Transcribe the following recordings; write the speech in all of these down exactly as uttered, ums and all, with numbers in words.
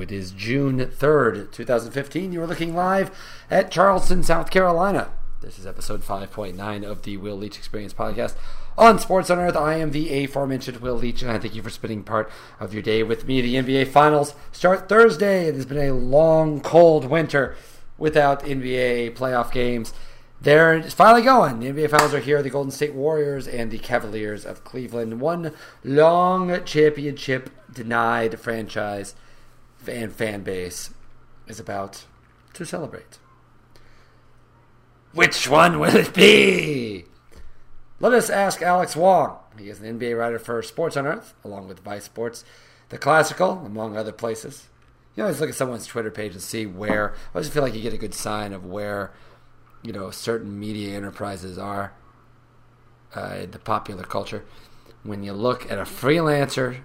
It is June third, twenty fifteen. You are looking live at Charleston, South Carolina. This is episode five point nine of the Will Leitch Experience podcast on Sports on Earth. I am the aforementioned Will Leitch, and I thank you for spending part of your day with me. The N B A Finals start Thursday. It has been a long, cold winter without N B A playoff games. They're finally going. The N B A Finals are here. The Golden State Warriors and the Cavaliers of Cleveland. One long championship denied franchise and fan base is about to celebrate. Which one will it be? Let us ask Alex Wong. He is an N B A writer for Sports on Earth, along with Vice Sports, The Classical, among other places. You always look at someone's Twitter page and see where. I always feel like you get a good sign of where, you know, certain media enterprises are uh, in the popular culture. When you look at a freelancer's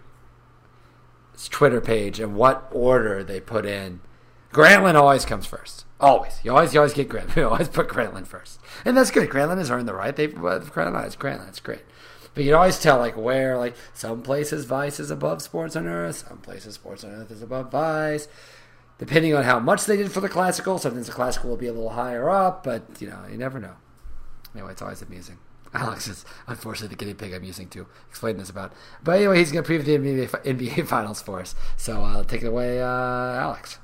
Twitter page and what order they put in, Grantland always comes first. Always. You always you always get Grantland. You always put Grantland first. And that's good. Grantland has earned the right. They've uh, Grantland, it's Grantland. It's great. But you can always tell, like, where, like, some places Vice is above Sports on Earth. Some places Sports on Earth is above Vice. Depending on how much they did for the Classical. Sometimes the Classical will be a little higher up. But, you know, you never know. Anyway, it's always amusing. Alex is, unfortunately, the guinea pig I'm using to explain this about. But anyway, he's going to preview the N B A, N B A Finals for us. So I'll take it away, uh, Alex.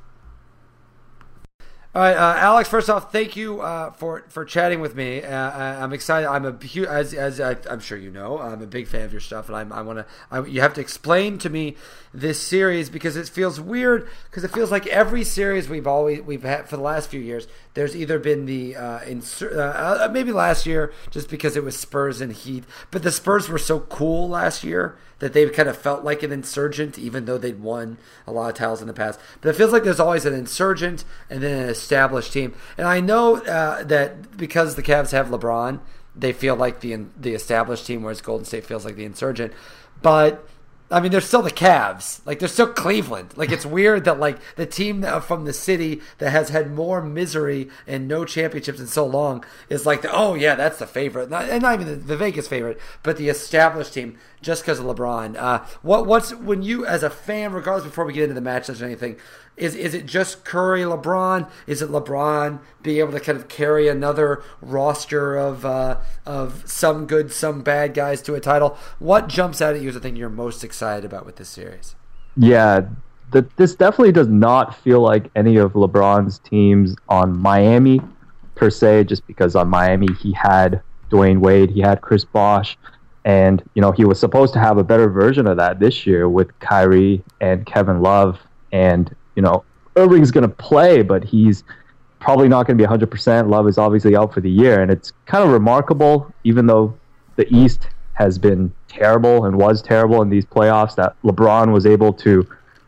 All right, uh, Alex. First off, thank you uh, for for chatting with me. Uh, I'm excited. I'm a huge, as as I, I'm sure you know, I'm a big fan of your stuff, and I'm, I want to. You have to explain to me this series because it feels weird. Because it feels like every series we've always we've had for the last few years, there's either been the uh, insur- uh, maybe last year just because it was Spurs and Heat, but the Spurs were so cool last year that they kind of felt like an insurgent, even though they'd won a lot of titles in the past. But it feels like there's always an insurgent and then an established team. And I know uh, that because the Cavs have LeBron, they feel like the the established team, whereas Golden State feels like the insurgent. But I mean, they're still the Cavs. Like, they're still Cleveland. Like, it's weird that, like, the team from the city that has had more misery and no championships in so long is like, the, oh, yeah, that's the favorite. Not, and not even the, the Vegas favorite, but the established team just because of LeBron. Uh, what what's when you, as a fan, regardless, before we get into the matchups or anything, is is it just Curry, LeBron? Is it LeBron being able to kind of carry another roster of uh, of some good, some bad guys to a title? What jumps out at you as the thing you're most excited about with this series? Yeah, the, this definitely does not feel like any of LeBron's teams on Miami per se, just because on Miami he had Dwayne Wade, he had Chris Bosh, and you know he was supposed to have a better version of that this year with Kyrie and Kevin Love. And you know, Irving's going to play, but he's probably not going to be one hundred percent. Love is obviously out for the year, and it's kind of remarkable, even though the East has been terrible and was terrible in these playoffs, that LeBron was able to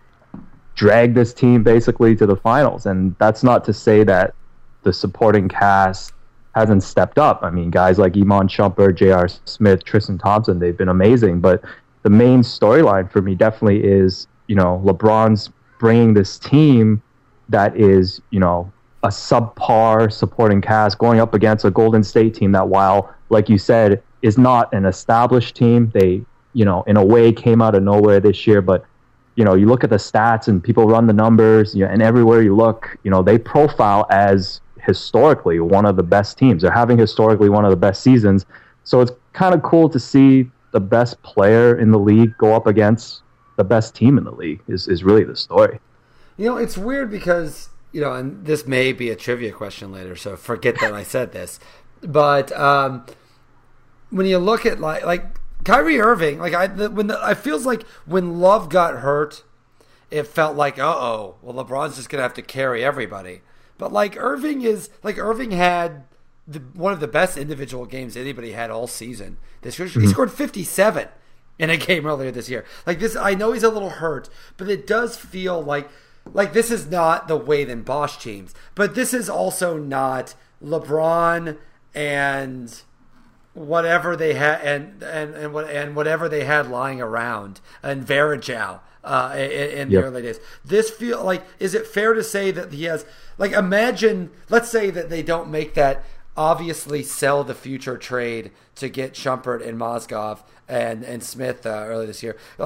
drag this team basically to the finals. And that's not to say that the supporting cast hasn't stepped up. I mean, guys like Iman Shumpert, J R. Smith, Tristan Thompson, they've been amazing. But the main storyline for me definitely is, you know, LeBron's bringing this team that is, you know, a subpar supporting cast going up against a Golden State team that, while, like you said, is not an established team. They, you know, in a way came out of nowhere this year, but, you know, you look at the stats and people run the numbers, you know, and everywhere you look, you know, they profile as historically one of the best teams. They're having historically one of the best seasons. So it's kind of cool to see the best player in the league go up against the best team in the league is, is really the story. You know, it's weird because, you know, and this may be a trivia question later, so forget that I said this. But um, when you look at, like, like Kyrie Irving, like, I the, when the, I feels like when Love got hurt, it felt like, uh-oh, well, LeBron's just going to have to carry everybody. But, like, Irving is, like, Irving had the, one of the best individual games anybody had all season. This year, mm-hmm. He scored fifty-seven in a game earlier this year. Like, this, I know he's a little hurt, but it does feel like, like this is not the Wade and Bosh teams, but this is also not LeBron and whatever they had and and and what and whatever they had lying around and Varejao uh, in, in the yep. early days. This feel like, is it fair to say that he has, like, imagine, let's say that they don't make that obviously sell the future trade to get Shumpert and Mozgov and and Smith uh, early this year. Like,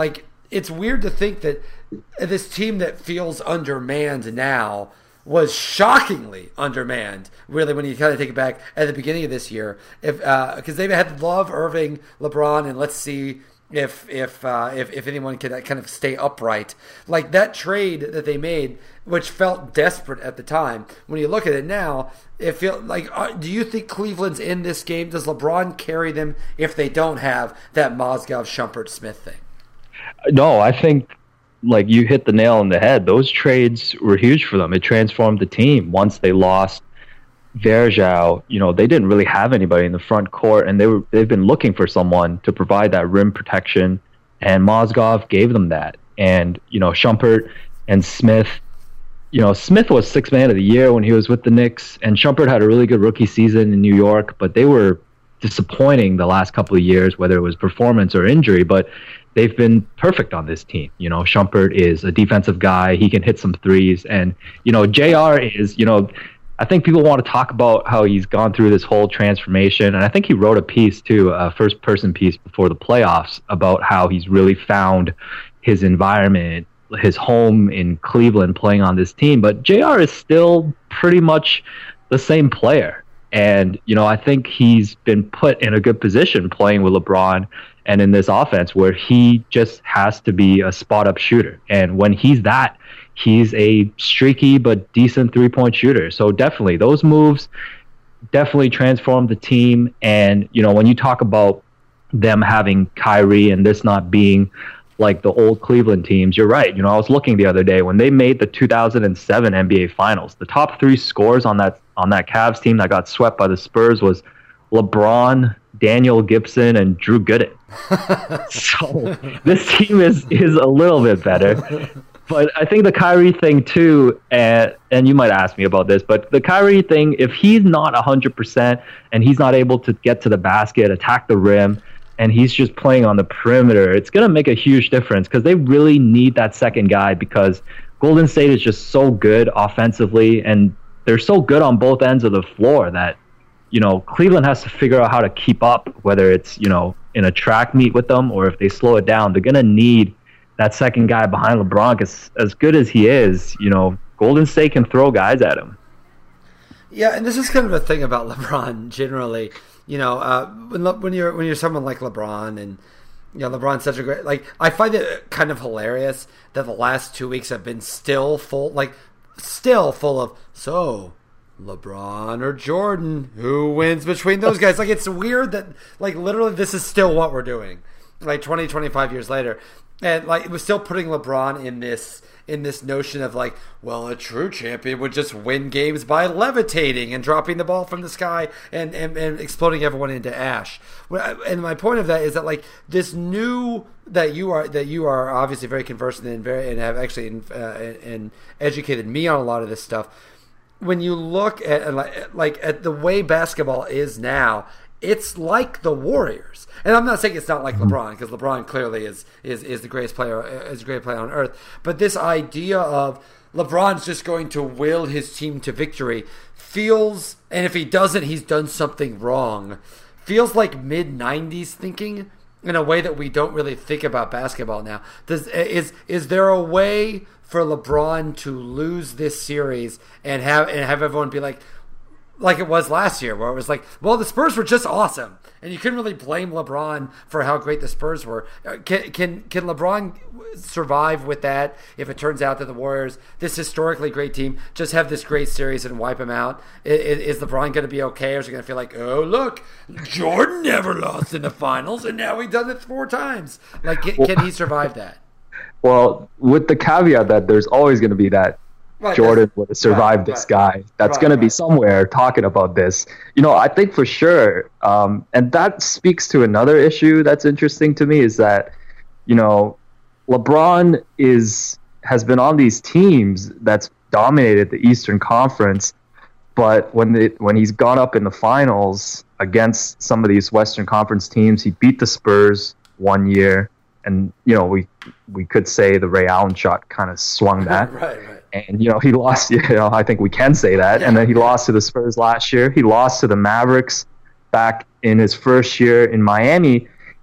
it's weird to think that this team that feels undermanned now was shockingly undermanned, really, when you kind of take it back at the beginning of this year. If because uh, they've had Love, Irving, LeBron, and let's see if if uh, if if anyone can kind of stay upright. Like that trade that they made, which felt desperate at the time. When you look at it now, it feels like. Uh, do you think Cleveland's in this game? Does LeBron carry them if they don't have that Mozgov, Shumpert, Smith thing? No, I think. Like you hit the nail on the head. Those trades were huge for them. It transformed the team. Once they lost Varejao, you know, they didn't really have anybody in the front court, and they were they've been looking for someone to provide that rim protection, and Mozgov gave them that. And you know, Shumpert and Smith, you know, Smith was sixth man of the year when he was with the Knicks, and Shumpert had a really good rookie season in New York, but they were disappointing the last couple of years, whether it was performance or injury, but they've been perfect on this team. You know, Shumpert is a defensive guy. He can hit some threes. And, you know, J R is, you know, I think people want to talk about how he's gone through this whole transformation. And I think he wrote a piece, too, a first-person piece before the playoffs about how he's really found his environment, his home in Cleveland playing on this team. But J R is still pretty much the same player. And, you know, I think he's been put in a good position playing with LeBron and in this offense where he just has to be a spot-up shooter. And when he's that, he's a streaky but decent three-point shooter. So definitely, those moves definitely transformed the team. And, you know, when you talk about them having Kyrie and this not being like the old Cleveland teams, you're right. You know, I was looking the other day when they made the two thousand seven N B A Finals. The top three scores on that on that Cavs team that got swept by the Spurs was LeBron, Daniel Gibson, and Drew Gooden. So this team is is a little bit better. But I think the Kyrie thing too, and, and you might ask me about this, but the Kyrie thing, if he's not one hundred percent and he's not able to get to the basket, attack the rim, and he's just playing on the perimeter, it's going to make a huge difference because they really need that second guy because Golden State is just so good offensively and they're so good on both ends of the floor that, you know, Cleveland has to figure out how to keep up, whether it's, you know, in a track meet with them or if they slow it down. They're going to need that second guy behind LeBron because as good as he is, you know, Golden State can throw guys at him. Yeah, and this is kind of a thing about LeBron generally. You know, uh, when when you're when you're someone like LeBron, and you know LeBron's such a great, like, I find it kind of hilarious that the last two weeks have been still full, like still full of so LeBron or Jordan, who wins between those guys? Like, it's weird that like literally this is still what we're doing, like twenty, twenty-five years later, and like it was still putting LeBron in this. in this notion of like, well, a true champion would just win games by levitating and dropping the ball from the sky and, and, and exploding everyone into ash. And my point of that is that like this new that you are that you are obviously very conversant in and very and have actually uh, and educated me on a lot of this stuff. When you look at like at the way basketball is now, it's like the Warriors. And I'm not saying it's not like LeBron, because LeBron clearly is, is is the greatest player is the greatest player on earth. But this idea of LeBron's just going to will his team to victory feels, and if he doesn't, he's done something wrong, feels like mid nineties thinking in a way that we don't really think about basketball now. Does is is there a way for LeBron to lose this series and have and have everyone be like, like it was last year, where it was like, well, the Spurs were just awesome, and you couldn't really blame LeBron for how great the Spurs were. Can can can LeBron survive with that if it turns out that the Warriors, this historically great team, just have this great series and wipe them out? Is, is LeBron going to be okay, or is he going to feel like, oh, look, Jordan never lost in the finals, and now he's done it four times? Like, can, can he survive that? Well, with the caveat that there's always going to be that Right, Jordan would have survived right, this right, guy. That's right, going to right. be somewhere talking about this. You know, I think for sure, um, and that speaks to another issue that's interesting to me is that, you know, LeBron is has been on these teams that's dominated the Eastern Conference, but when the, when he's gone up in the finals against some of these Western Conference teams, he beat the Spurs one year, and you know we we could say the Ray Allen shot kind of swung that. right, right. And, you know, he lost, you know, I think we can say that. Yeah, and then he yeah. lost to the Spurs last year. He lost to the Mavericks back in his first year in Miami.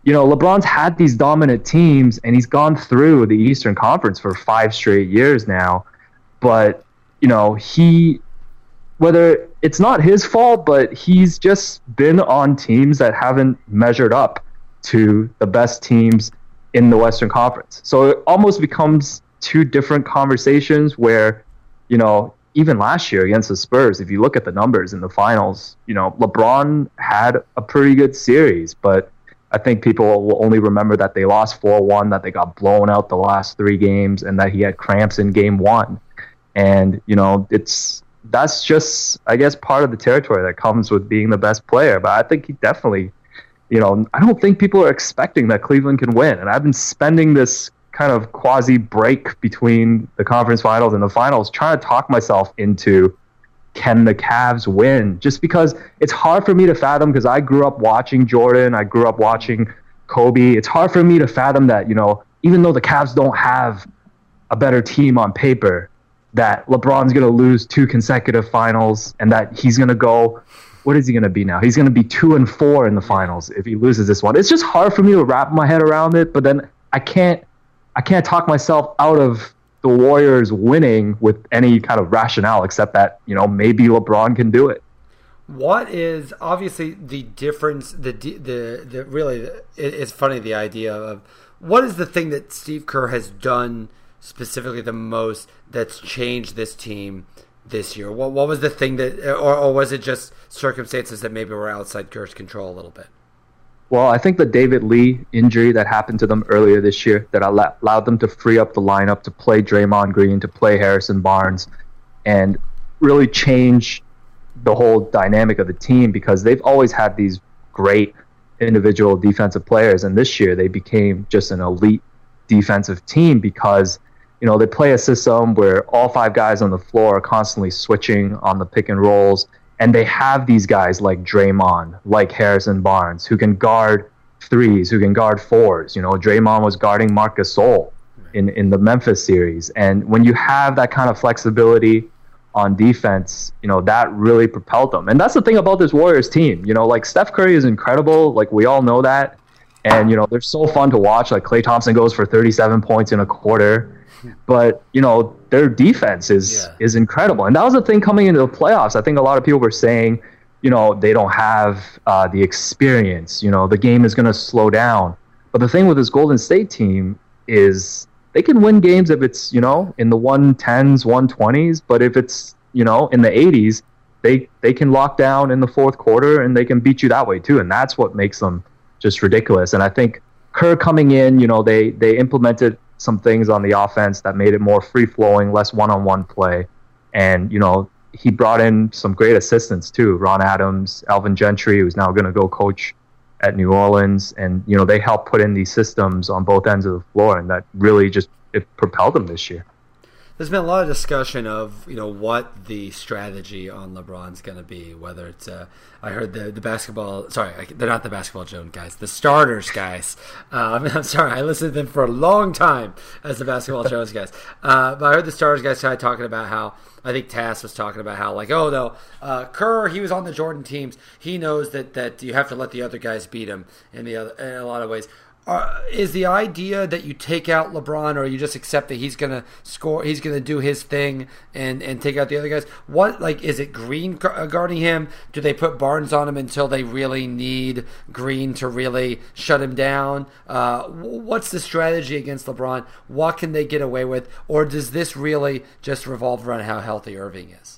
you know, LeBron's had these dominant teams, and he's gone through the Eastern Conference for five straight years now. But, you know, he, whether it's not his fault, but he's just been on teams that haven't measured up to the best teams in the Western Conference. So it almost becomes two different conversations where, you know, even last year against the Spurs, if you look at the numbers in the finals, you know, LeBron had a pretty good series, but I think people will only remember that they lost four one, that they got blown out the last three games, and that he had cramps in game one. And, you know, it's that's just, I guess, part of the territory that comes with being the best player. But I think he definitely, you know, I don't think people are expecting that Cleveland can win. And I've been spending this kind of quasi break between the conference finals and the finals trying to talk myself into, can the Cavs win? Just because it's hard for me to fathom, because I grew up watching Jordan, I grew up watching Kobe. It's hard for me to fathom that, you know, even though the Cavs don't have a better team on paper, that LeBron's going to lose two consecutive finals, and that he's going to go, what is he going to be now? He's going to be two and four in the finals if he loses this one. It's just hard for me to wrap my head around it, but then I can't, I can't talk myself out of the Warriors winning with any kind of rationale, except that, you know, maybe LeBron can do it. What is obviously the difference? The the the really, it, it's funny, the idea of what is the thing that Steve Kerr has done specifically the most that's changed this team this year? What what was the thing that, or, or was it just circumstances that maybe were outside Kerr's control a little bit? Well, I think the David Lee injury that happened to them earlier this year that allowed them to free up the lineup to play Draymond Green, to play Harrison Barnes, and really change the whole dynamic of the team, because they've always had these great individual defensive players, and this year they became just an elite defensive team because, you know, they play a system where all five guys on the floor are constantly switching on the pick and rolls. And they have these guys like Draymond, like Harrison Barnes, who can guard threes, who can guard fours. You know, Draymond was guarding Marc Gasol in, in the Memphis series. And when you have that kind of flexibility on defense, you know, that really propelled them. And that's the thing about this Warriors team. You know, like, Steph Curry is incredible. Like, we all know that. And, you know, they're so fun to watch. Like, Klay Thompson goes for thirty-seven points in a quarter. But, you know, their defense is yeah. is incredible. And that was the thing coming into the playoffs. I think a lot of people were saying, you know, they don't have uh, the experience. You know, the game is going to slow down. But the thing with this Golden State team is they can win games if it's, you know, in the one tens, one twenties. But if it's, you know, in the eighties, they, they can lock down in the fourth quarter and they can beat you that way too. And that's what makes them just ridiculous. And I think Kerr coming in, you know, they, they implemented some things on the offense that made it more free-flowing, less one-on-one play. And, you know, he brought in some great assistants too. Ron Adams, Alvin Gentry, who's now going to go coach at New Orleans. And, you know, they helped put in these systems on both ends of the floor, and that really just it propelled them this year. There's been a lot of discussion of, you know, what the strategy on LeBron's going to be, whether it's, uh, I heard the, the basketball, sorry, they're not the Basketball Jones guys, the starters guys. Uh, I mean, I'm sorry, I listened to them for a long time as the Basketball Jones guys. Uh, but I heard the starters guys kind of talking about how, I think Tass was talking about how, like, oh, no, uh, Kerr, he was on the Jordan teams. He knows that, that you have to let the other guys beat him in, the other, in a lot of ways. Uh, is the idea that you take out LeBron, or you just accept that he's gonna score, he's gonna do his thing, and, and take out the other guys? What, like, is it Green guarding him? Do they put Barnes on him until they really need Green to really shut him down? Uh, what's the strategy against LeBron? What can they get away with, or does this really just revolve around how healthy Irving is?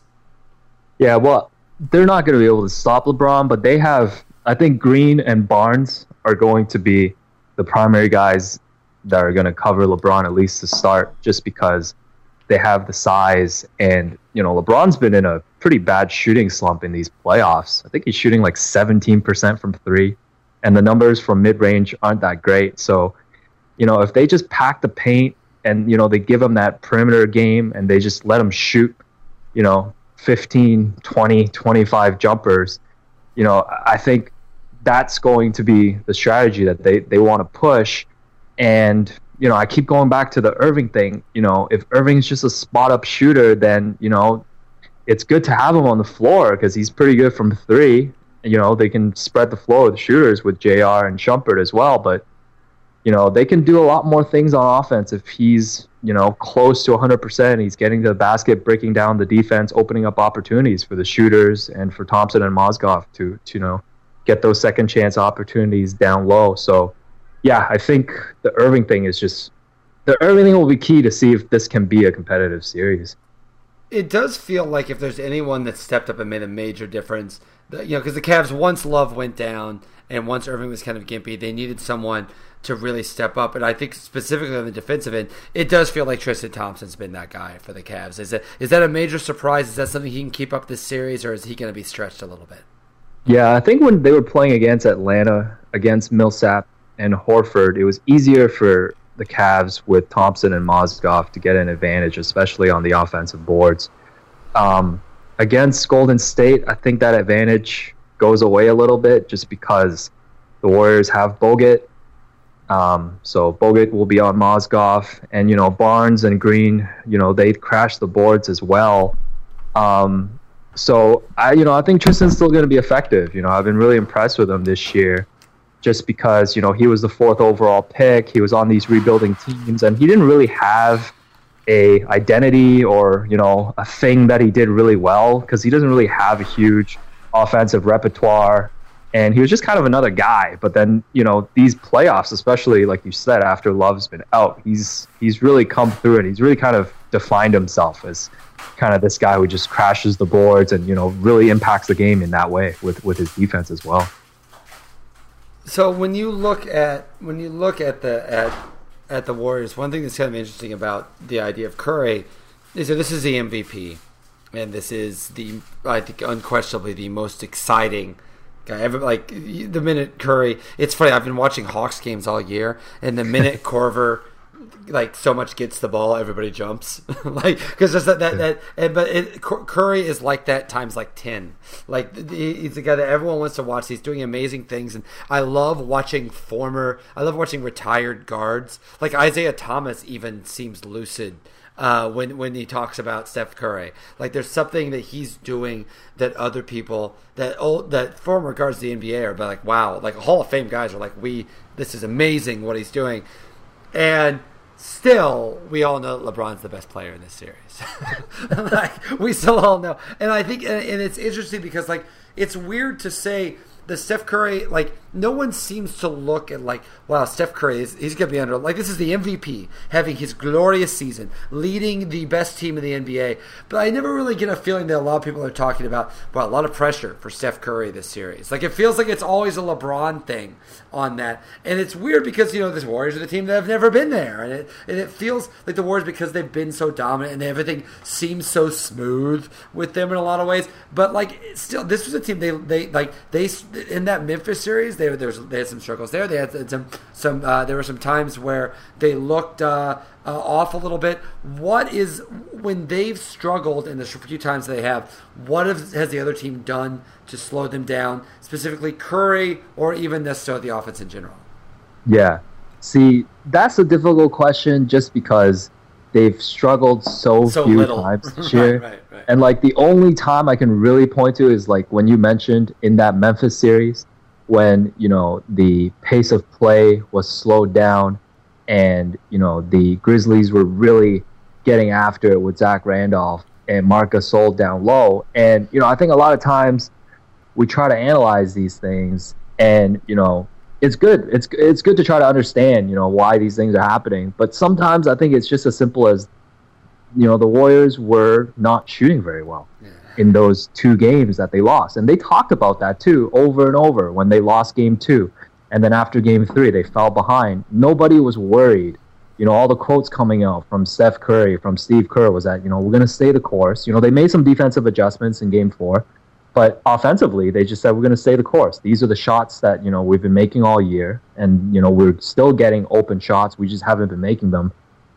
Yeah, well, they're not going to be able to stop LeBron, but they have. I think Green and Barnes are going to be the primary guys that are going to cover LeBron, at least to start, just because they have the size. And, you know, LeBron's been in a pretty bad shooting slump in these playoffs. I think he's shooting like seventeen percent from three, and the numbers from mid-range aren't that great. So, you know, if they just pack the paint and, you know, they give him that perimeter game and they just let him shoot, you know, fifteen, twenty, twenty-five jumpers, you know, I think that's going to be the strategy that they, they want to push. And, you know, I keep going back to the Irving thing. You know, if Irving's just a spot-up shooter, then, you know, it's good to have him on the floor because he's pretty good from three. you know, they can spread the floor with shooters with J R and Shumpert as well. But, you know, they can do a lot more things on offense if he's, you know, close to one hundred percent. He's getting to the basket, breaking down the defense, opening up opportunities for the shooters and for Thompson and Mozgov to, to you know, get those second chance opportunities down low. So, yeah, I think the Irving thing is just the Irving thing will be key to see if this can be a competitive series. It does feel like if there's anyone that stepped up and made a major difference, you know, because the Cavs, once Love went down and once Irving was kind of gimpy, they needed someone to really step up. And I think specifically on the defensive end, it does feel like Tristan Thompson's been that guy for the Cavs. Is that is that a major surprise? Is that something he can keep up this series, or is he going to be stretched a little bit? Yeah, I think when they were playing against Atlanta, against Millsap and Horford, it was easier for the Cavs with Thompson and Mozgov to get an advantage, especially on the offensive boards. Um, against Golden State, I think that advantage goes away a little bit just because the Warriors have Bogut. Um, so Bogut will be on Mozgov, and, you know, Barnes and Green, you know, they crash the boards as well. Um, so I, you know, I think Tristan's still going to be effective. You know, I've been really impressed with him this year, just because, you know, he was the fourth overall pick. He was on these rebuilding teams, and he didn't really have a identity or, you know, a thing that he did really well, because he doesn't really have a huge offensive repertoire. And he was just kind of another guy. But then, you know, these playoffs, especially like you said, after Love's been out, he's he's really come through, and he's really kind of defined himself as kind of this guy who just crashes the boards and, you know, really impacts the game in that way with, with his defense as well. So when you look at when you look at the at at the Warriors, one thing that's kind of interesting about the idea of Curry is that this is the M V P, and this is the, I think, unquestionably the most exciting guy ever. Like, the minute Curry, it's funny. I've been watching Hawks games all year, and the minute Korver like so much gets the ball, everybody jumps. Like, because just that that, that and, but it, Curry is like that times like ten. Like, he's the guy that everyone wants to watch. He's doing amazing things, and I love watching former. I love watching retired guards. Like Isaiah Thomas even seems lucid uh, when when he talks about Steph Curry. Like, there's something that he's doing that other people that old that former guards of the N B A are like, wow, like Hall of Fame guys are like, we this is amazing what he's doing. And still, we all know that LeBron's the best player in this series. Like, we still all know. And I think, and it's interesting because, like, it's weird to say the Steph Curry, like, no one seems to look at, like, wow, Steph Curry, is he's going to be under, like, this is the M V P, having his glorious season, leading the best team in the N B A. But I never really get a feeling that a lot of people are talking about, well, a lot of pressure for Steph Curry this series. Like, it feels like it's always a LeBron thing on that. And it's weird because, you know, the Warriors are the team that have never been there. And it, and it feels like the Warriors, because they've been so dominant and everything seems so smooth with them in a lot of ways. But, like, still, this was a team, they, they like, they, in that Memphis series, they, there was, they had some struggles there. They had some, some uh, there were some times where they looked uh, uh, off a little bit. What is, when they've struggled, and the few times they have, what have, has the other team done to slow them down, specifically Curry, or even necessarily the offense in general? Yeah. See, that's a difficult question just because they've struggled so, so few little. times this year. Right, right, right. And, like, the only time I can really point to is, like, when you mentioned in that Memphis series, when, you know, the pace of play was slowed down and, you know, the Grizzlies were really getting after it with Zach Randolph and Marc Gasol down low. And, you know, I think a lot of times we try to analyze these things, and, you know, it's good. It's it's good to try to understand, you know, why these things are happening. But sometimes I think it's just as simple as, you know, the Warriors were not shooting very well yeah. in those two games that they lost. And they talked about that, too, over and over when they lost game two. And then after game three, they fell behind. Nobody was worried. You know, all the quotes coming out from Steph Curry, from Steve Kerr was that, you know, we're going to stay the course. You know, they made some defensive adjustments in game four. But offensively, they just said, we're going to stay the course. These are the shots that, you know, we've been making all year. And, you know, we're still getting open shots. We just haven't been making them.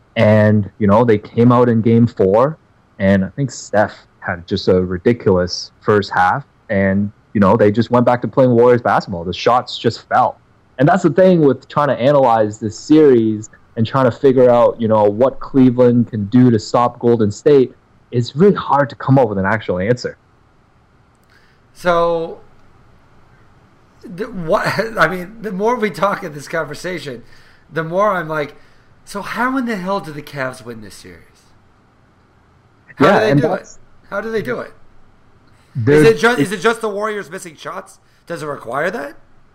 And, you know, they came out in game four, and I think Steph had just a ridiculous first half. And, you know, they just went back to playing Warriors basketball. The shots just fell. And that's the thing with trying to analyze this series and trying to figure out, you know, what Cleveland can do to stop Golden State. It's really hard to come up with an actual answer. So the, what I mean, the more we talk in this conversation, the more I'm like, so how in the hell did the Cavs win this series? How yeah, do they and do it? How do they do it? Is it just is it just the Warriors missing shots? Does it require that?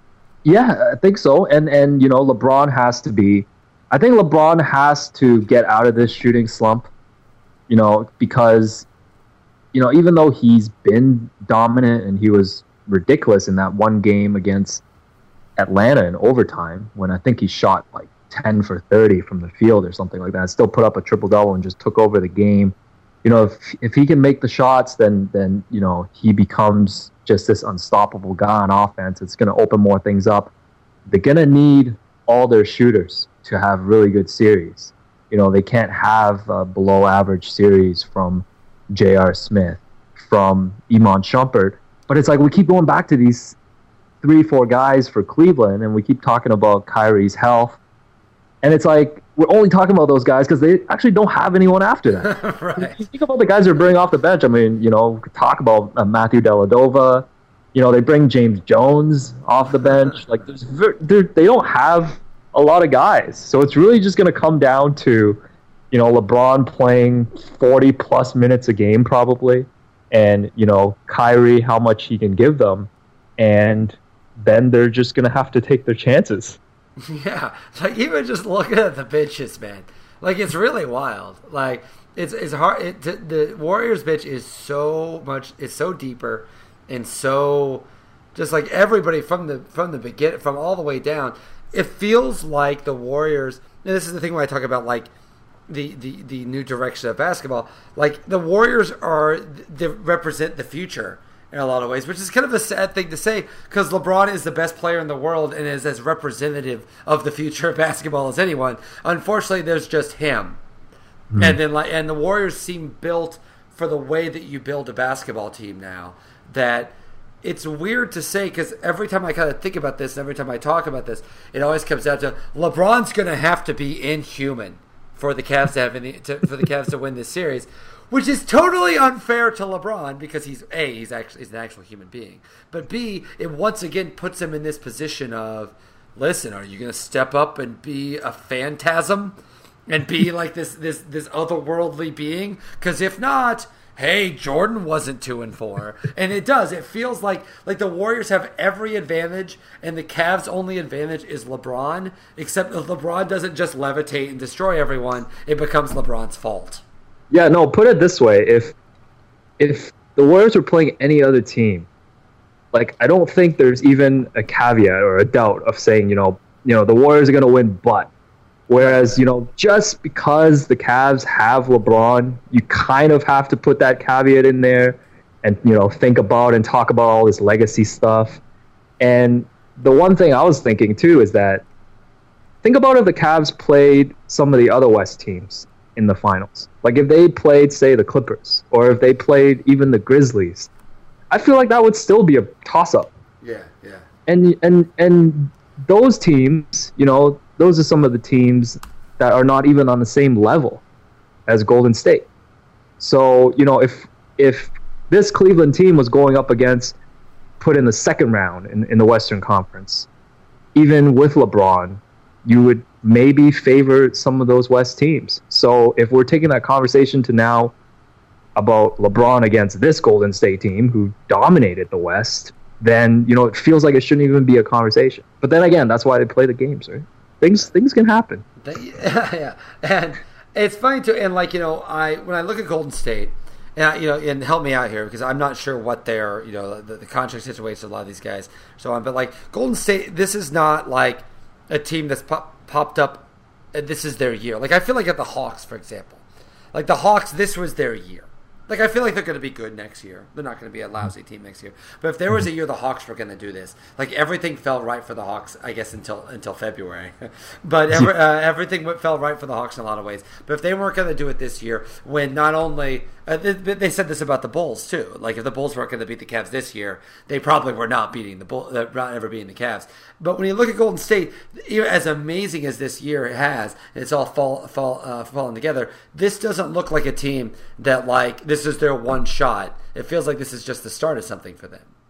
Yeah, I think so. And and you know, LeBron has to be. I think LeBron has to get out of this shooting slump. You know, because you know, even though he's been dominant and he was ridiculous in that one game against Atlanta in overtime, when I think he shot like ten for thirty from the field or something like that, still put up a triple double and just took over the game. You know, if if he can make the shots, then then you know he becomes just this unstoppable guy on offense. It's going to open more things up. They're going to need all their shooters to have really good series. You know, they can't have a below average series from J R. Smith, from Iman Shumpert. But it's like we keep going back to these three, four guys for Cleveland, and we keep talking about Kyrie's health. And it's like we're only talking about those guys because they actually don't have anyone after that. Right. You think about the guys they're bringing off the bench. I mean, you know, we could talk about uh, Matthew Dellavedova. You know, they bring James Jones off the bench. Like, there's, they don't have a lot of guys. So it's really just going to come down to, you know, LeBron playing forty plus minutes a game probably. And, you know, Kyrie, how much he can give them. And then they're just going to have to take their chances. Yeah, like even just looking at the benches, man, like it's really wild. Like it's it's hard. It, the Warriors bench is so much. It's so deeper, and so just like everybody from the from the beginning, from all the way down. It feels like the Warriors. And this is the thing when I talk about like the the the new direction of basketball. Like the Warriors are they represent the future in a lot of ways, which is kind of a sad thing to say because LeBron is the best player in the world and is as representative of the future of basketball as anyone. Unfortunately, there's just him. Mm-hmm. And then like and the Warriors seem built for the way that you build a basketball team now. That it's weird to say because every time I kind of think about this and every time I talk about this, it always comes down to LeBron's going to have to be inhuman for the Cavs to have any, to, for the Cavs to win this series. Which is totally unfair to LeBron because he's A, he's actually he's an actual human being. But B, it once again puts him in this position of, listen, are you going to step up and be a phantasm and be like this this this otherworldly being? Because if not, hey, Jordan wasn't two and four, and it does. It feels like like the Warriors have every advantage, and the Cavs' only advantage is LeBron. Except if LeBron doesn't just levitate and destroy everyone, it becomes LeBron's fault. Yeah, no, put it this way. If if the Warriors were playing any other team, like I don't think there's even a caveat or a doubt of saying, you know, you know, the Warriors are going to win, but whereas, you know, just because the Cavs have LeBron, you kind of have to put that caveat in there and, you know, think about and talk about all this legacy stuff. And the one thing I was thinking too is that think about if the Cavs played some of the other West teams in the finals. Like if they played, say, the Clippers, or if they played even the Grizzlies, I feel like that would still be a toss-up. Yeah, yeah. And and and those teams, you know, those are some of the teams that are not even on the same level as Golden State. So, you know, if if this Cleveland team was going up against, put in the second round in, in the Western Conference, even with LeBron, you would maybe favor some of those West teams. So if we're taking that conversation to now about LeBron against this Golden State team who dominated the West, then, you know, it feels like it shouldn't even be a conversation. But then again, that's why they play the games, right? Things things can happen. Yeah, yeah. And it's funny too. And like, you know, I when I look at Golden State, and I, you know, and help me out here because I'm not sure what their, you know, the, the contract situation of a lot of these guys, so on. But like Golden State, this is not like a team that's pop, popped up. And this is their year. Like I feel like at the Hawks, for example, like the Hawks, this was their year. Like, I feel like they're going to be good next year. They're not going to be a lousy team next year. But if there was a year the Hawks were going to do this, like, everything fell right for the Hawks, I guess, until until February. but every, uh, everything fell right for the Hawks in a lot of ways. But if they weren't going to do it this year, when not only uh, they, they said this about the Bulls, too. Like, if the Bulls weren't going to beat the Cavs this year, they probably were not beating the Bulls, uh, not ever beating the Cavs. But when you look at Golden State, as amazing as this year has, and it's all fall, fall, uh, falling together, this doesn't look like a team that, like, this is their one shot. It feels like this is just the start of something for them.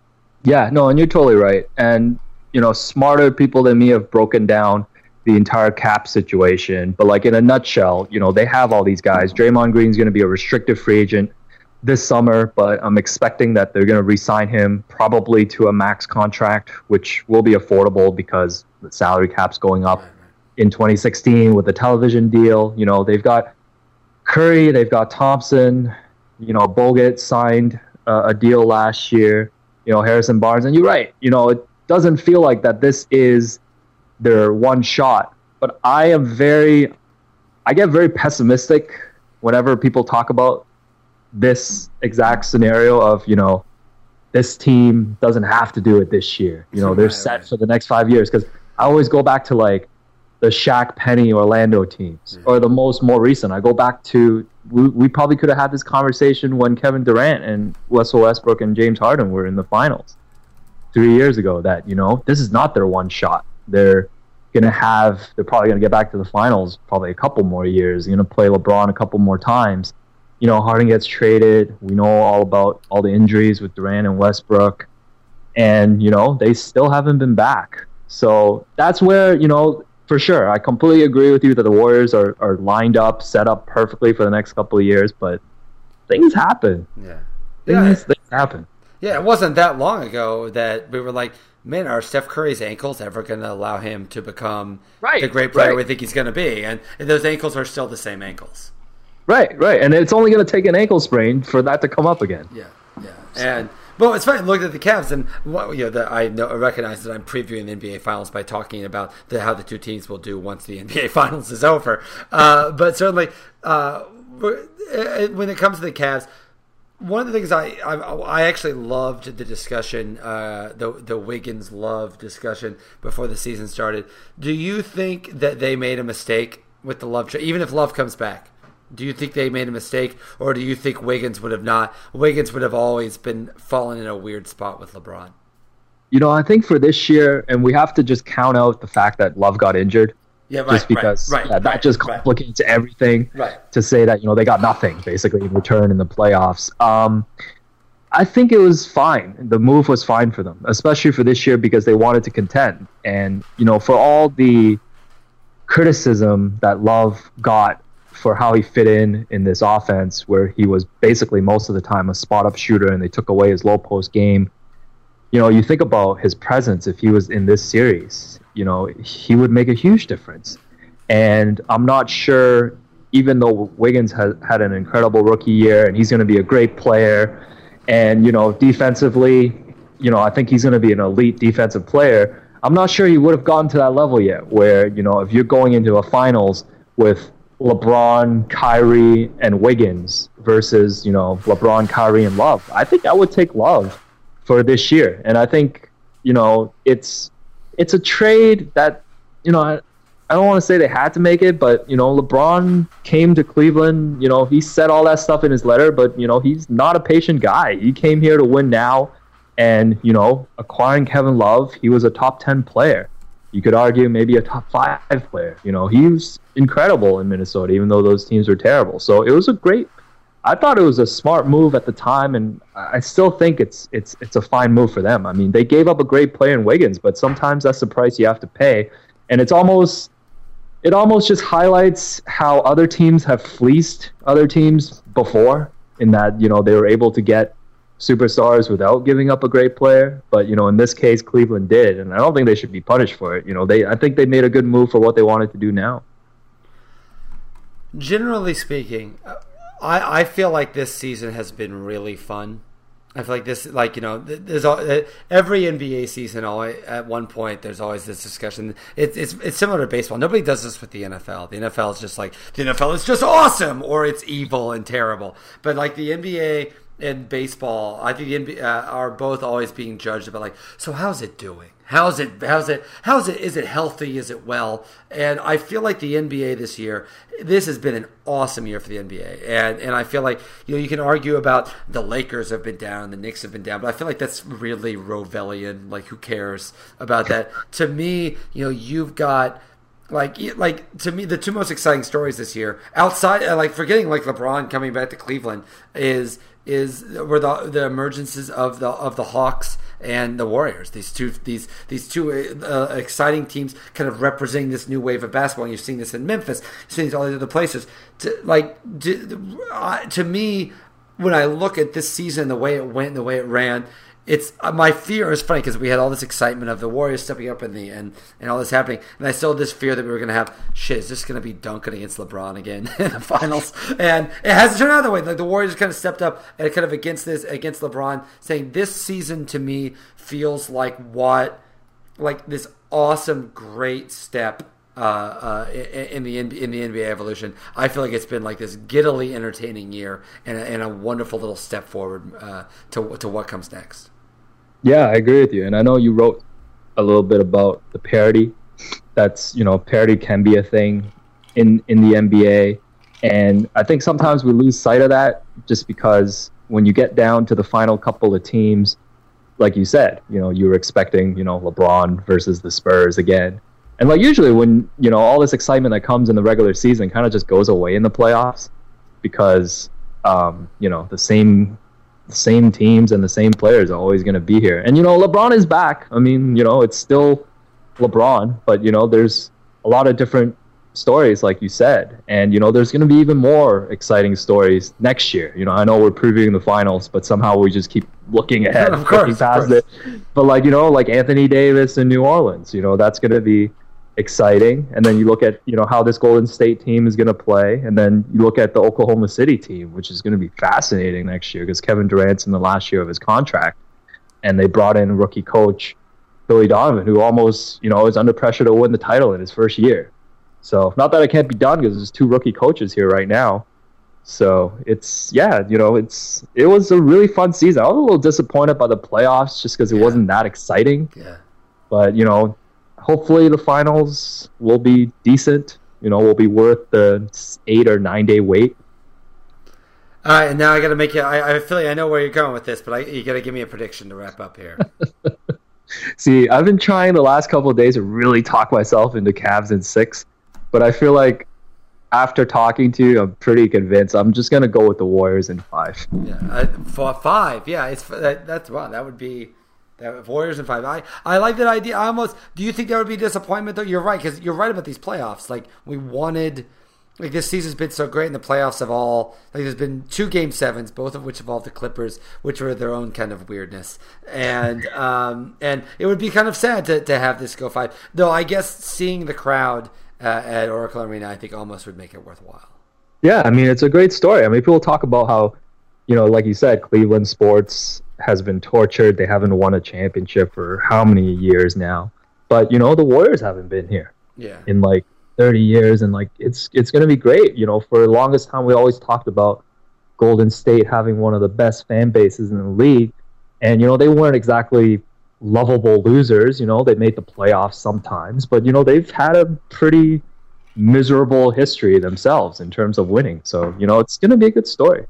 Yeah, no, and you're totally right. And, you know, smarter people than me have broken down the entire cap situation. But, like, in a nutshell, you know, they have all these guys. Draymond Green's going to be a restricted free agent this summer, but I'm expecting that they're going to re-sign him probably to a max contract, which will be affordable because the salary cap's going up in twenty sixteen with the television deal. You know, they've got Curry, they've got Thompson, you know, Bogut signed uh, a deal last year. You know, Harrison Barnes, and you're right. You know, it doesn't feel like that this is their one shot. But I am very, I get very pessimistic whenever people talk about this exact scenario of, you know, this team doesn't have to do it this year. You know, they're set for the next five years. Because I always go back to, like, the Shaq Penny Orlando teams, or the most more recent. I go back to, we, we probably could have had this conversation when Kevin Durant and Russell Westbrook and James Harden were in the finals three years ago, that, you know, this is not their one shot. They're going to have, they're probably going to get back to the finals probably a couple more years. They're going to play LeBron a couple more times. You know, Harden gets traded. We know all about all the injuries with Durant and Westbrook. And, you know, they still haven't been back. So that's where, you know, for sure, I completely agree with you that the Warriors are, are lined up, set up perfectly for the next couple of years, but things happen. Yeah. Things, yeah. things happen. Yeah, it wasn't that long ago that we were like, man, are Steph Curry's ankles ever going to allow him to become right, the great player right. we think he's going to be? And, and those ankles are still the same ankles. Right, right. And it's only going to take an ankle sprain for that to come up again. Yeah, yeah. And well, it's funny. Look at the Cavs, and you know, the, I know, I recognize that I'm previewing the N B A Finals by talking about the, how the two teams will do once the N B A Finals is over. Uh, but certainly, uh, when it comes to the Cavs, one of the things I I, I actually loved the discussion, uh, the the Wiggins Love discussion before the season started. Do you think that they made a mistake with the Love trade, even if Love comes back? Do you think they made a mistake, or do you think Wiggins would have not? Wiggins would have always been fallen in a weird spot with LeBron. You know, I think for this year, and we have to just count out the fact that Love got injured. Yeah, right, just because right, right, yeah, that right, just complicates right. everything. Right. To say that, you know, they got nothing basically in return in the playoffs. Um, I think it was fine. The move was fine for them, especially for this year because they wanted to contend. And, you know, for all the criticism that Love got for how he fit in in this offense, where he was basically most of the time a spot-up shooter and they took away his low-post game. You know, you think about his presence if he was in this series, you know, he would make a huge difference. And I'm not sure, even though Wiggins has had an incredible rookie year and he's going to be a great player, and, you know, defensively, you know, I think he's going to be an elite defensive player. I'm not sure he would have gotten to that level yet where, you know, if you're going into a finals with LeBron, Kyrie, and Wiggins versus, you know, LeBron, Kyrie, and Love, I think I would take Love for this year. And I think, you know, it's it's a trade that, you know, I, I don't want to say they had to make it, but, you know, LeBron came to Cleveland, you know, he said all that stuff in his letter, but, you know, he's not a patient guy. He came here to win now, and, you know, acquiring Kevin Love, he was a top ten player. You could argue maybe a top five player. You know, he was incredible in Minnesota, even though those teams were terrible. So it was a great, I thought it was a smart move at the time, and I still think it's it's it's a fine move for them. I mean, they gave up a great player in Wiggins, but sometimes that's the price you have to pay. And it's almost, it almost just highlights how other teams have fleeced other teams before, in that, you know, they were able to get superstars without giving up a great player. But, you know, in this case, Cleveland did, and I don't think they should be punished for it. You know, they I think they made a good move for what they wanted to do now. Generally speaking, I, I feel like this season has been really fun. I feel like this, like, you know, there's all, every N B A season, always, at one point, there's always this discussion. It, it's it's similar to baseball. Nobody does this with the N F L. The N F L is just like, the N F L is just awesome, or it's evil and terrible. But like the N B A and baseball, I think the N B A uh, are both always being judged about, like, so how's it doing? How's it? How's it? How's it? Is it healthy? Is it well? And I feel like the N B A this year, this has been an awesome year for the N B A. And and I feel like, you know, you can argue about the Lakers have been down, the Knicks have been down, but I feel like that's really Rovellian. Like, who cares about that? To me, you know, you've got, Like, like to me, the two most exciting stories this year, outside, like, forgetting like LeBron coming back to Cleveland, is is were the the emergences of the of the Hawks and the Warriors. These two these these two uh, exciting teams, kind of representing this new wave of basketball. And you're seeing this in Memphis, you're seeing this all these other places. To, like to, uh, to me, when I look at this season, the way it went, the way it ran. It's uh, my fear is funny because we had all this excitement of the Warriors stepping up in the and and all this happening, and I still had this fear that we were going to have shit. Is this going to be Duncan against LeBron again in the finals? And it hasn't turned out that way. Like the Warriors kind of stepped up and kind of against this against LeBron, saying this season to me feels like what like this awesome, great step. Uh, uh, in the in the N B A evolution, I feel like it's been like this giddily entertaining year and a, and a wonderful little step forward uh, to to what comes next. Yeah, I agree with you, and I know you wrote a little bit about the parity. That's you know, parity can be a thing in in the N B A, and I think sometimes we lose sight of that just because when you get down to the final couple of teams, like you said, you know, you were expecting you know LeBron versus the Spurs again. And like usually when, you know, all this excitement that comes in the regular season kind of just goes away in the playoffs because, um, you know, the same the same teams and the same players are always going to be here. And, you know, LeBron is back. I mean, you know, it's still LeBron, but, you know, there's a lot of different stories, like you said. And, you know, there's going to be even more exciting stories next year. You know, I know we're previewing the finals, but somehow we just keep looking ahead, of course, looking past of course. it. But, like, you know, like Anthony Davis in New Orleans, you know, that's going to be exciting. And then you look at, you know, how this Golden State team is going to play. And then you look at the Oklahoma City team, which is going to be fascinating next year because Kevin Durant's in the last year of his contract. And they brought in rookie coach Billy Donovan, who almost, you know, is under pressure to win the title in his first year. So not that it can't be done because there's two rookie coaches here right now. So it's, yeah, you know, it's it was a really fun season. I was a little disappointed by the playoffs just because it yeah. wasn't that exciting. Yeah. But, you know, hopefully the finals will be decent. You know, will be worth the eight or nine day wait. All right, and now I got to make you. I, I feel like I know where you're going with this, but I, you got to give me a prediction to wrap up here. See, I've been trying the last couple of days to really talk myself into Cavs in six, but I feel like after talking to you, I'm pretty convinced. I'm just gonna go with the Warriors in five. Yeah, I, for five. Yeah, it's that, that's wow. That would be. That, Warriors in five. I, I like that idea. I almost. Do you think that would be a disappointment though? You're right because you're right about these playoffs. Like we wanted, like this season's been so great, and the playoffs have all like there's been two game sevens, both of which involved the Clippers, which were their own kind of weirdness, and um and it would be kind of sad to to have this go five. Though I guess seeing the crowd uh, at Oracle Arena, I think almost would make it worthwhile. Yeah, I mean it's a great story. I mean people talk about how, you know, like you said, Cleveland sports has been tortured. They haven't won a championship for how many years now? But, you know, the Warriors haven't been here yeah. in like thirty years. And like, it's, it's going to be great. You know, for the longest time, we always talked about Golden State having one of the best fan bases in the league. And, you know, they weren't exactly lovable losers. You know, they made the playoffs sometimes, but, you know, they've had a pretty miserable history themselves in terms of winning. So, you know, it's going to be a good story.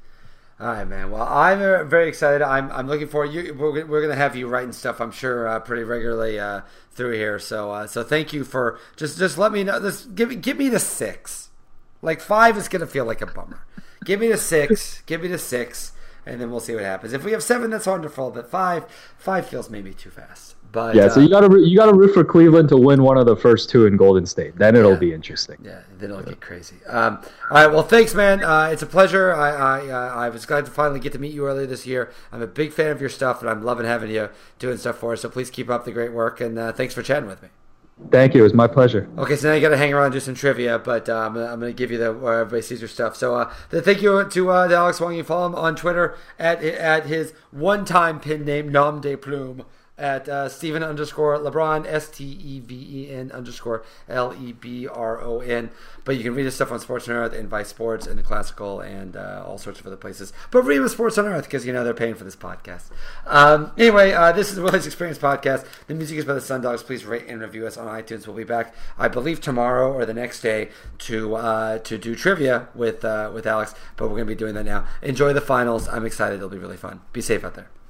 All right, man. Well, I'm very excited. I'm I'm looking forward. You, we're we're gonna have you writing stuff, I'm sure, uh, pretty regularly uh, through here. So uh, so thank you for just just let me know. This give me give me the six. Like five is gonna feel like a bummer. Give me the six. Give me the six, and then we'll see what happens. If we have seven, that's wonderful. But five five feels maybe too fast. But yeah, so uh, you gotta you gotta root for Cleveland to win one of the first two in Golden State. Then it'll yeah, be interesting. Yeah, then it'll get crazy. Um, all right, well, thanks, man. Uh, it's a pleasure. I I, uh, I was glad to finally get to meet you earlier this year. I'm a big fan of your stuff, and I'm loving having you doing stuff for us. So please keep up the great work, and uh, thanks for chatting with me. Thank you. It was my pleasure. Okay, so now you got to hang around and do some trivia, but uh, I'm, I'm going to give you the where everybody sees your stuff. So uh, thank you to, uh, to Alex Wong. You follow him on Twitter at at his one-time pin name, Nom de Plume. At uh, Steven underscore LeBron, S T E V E N underscore L E B R O N. But you can read his stuff on Sports on Earth and Vice Sports and The Classical and uh, all sorts of other places. But read him Sports on Earth because, you know, they're paying for this podcast. Um, anyway, uh, this is Willie's Experience Podcast. The music is by the Sundogs. Please rate and review us on iTunes. We'll be back, I believe, tomorrow or the next day to uh, to do trivia with, uh, with Alex. But we're going to be doing that now. Enjoy the finals. I'm excited. It'll be really fun. Be safe out there.